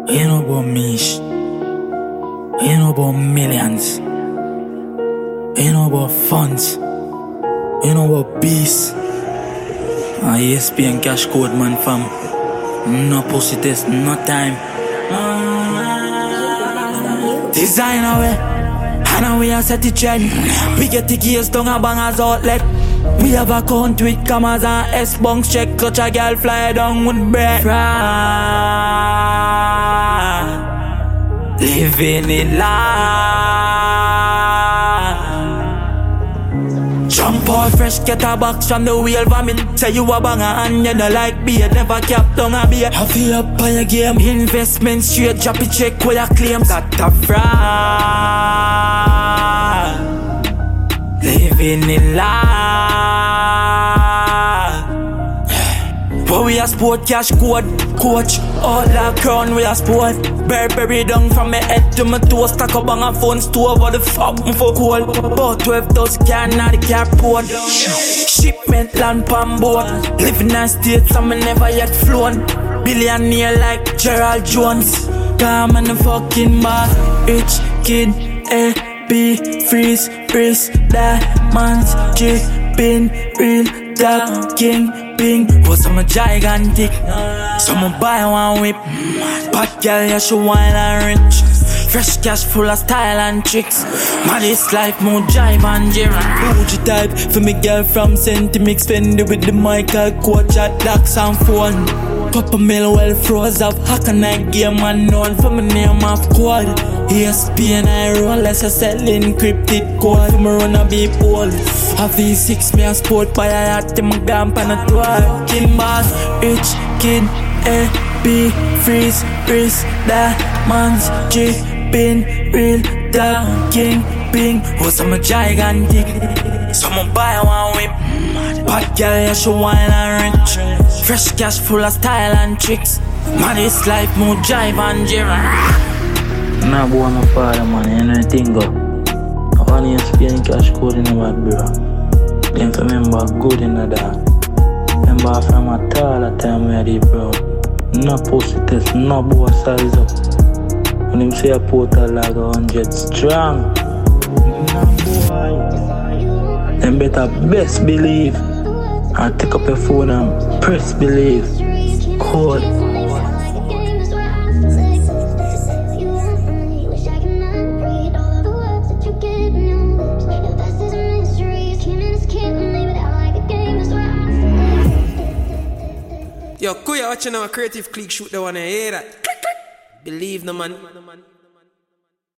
You know about Mish. You know about millions. You know about funds. You know about beast. ESPN cash code man fam. No pussy test, no time. Designer way. And we are set the trend. We get the gears down a bangers outlet. We have a count with commas and S-bunks. Check clutch a girl fly down with bread. Living it life. Jump out fresh, get a box from the wheel vomit. Say you a banger and you don't like beer. Never cap down a beer. I feel up on your game. Investment straight, drop a check with your claims. That a fraud. Living it life. But we a sport cash code. Coach, all that crown we a sport. Burberry down from my head to my toe. Stack up on a phone store. What the fuck for cold. About 12,000 can at the carport. Shipment land pan boat. Living in states and me never yet flown. Billionaire like Gerald Jones. Calm and the fucking boss. Rich kid, A-B, freeze, wrist, diamonds, dripping, real top king. Oh, some gigantic. Some buy one whip. Bad girl, yeah, she wine and rich. Fresh cash full of style and tricks. Man, this life more jive and Jira. Bougie type for me girl from Sentimix. Fendi with the Michael Coach at Locks and Phone. Papa Mill well froze up. Hack a night game unknown for my name of quad. ESPN I roll less a selling encrypted code. For me run a beep hole. A V6 me a sport by a yacht. My gamp and a toy. King boss, rich kid, A-B, freeze, wrist, diamonds, dripping, real top king, ping. Oh, some gigantic. Some buy one whip. Bad girl, yeah, she wine and rich. Fresh cash full of style and tricks. Man, this life more jive and Jira. Nah, boy, my father, man, you know anything, go. I want ESPN cash code in the bad, bro. Then remember good in the dark. Remember from a tall time where they bro. No pussy test, no boy size up. When him say a portal like 100 strong. No boy. Them better best believe. And take up your phone and press believe. Code. Yo, Kuya watching our creative click shoot the one I hear that. Believe no man.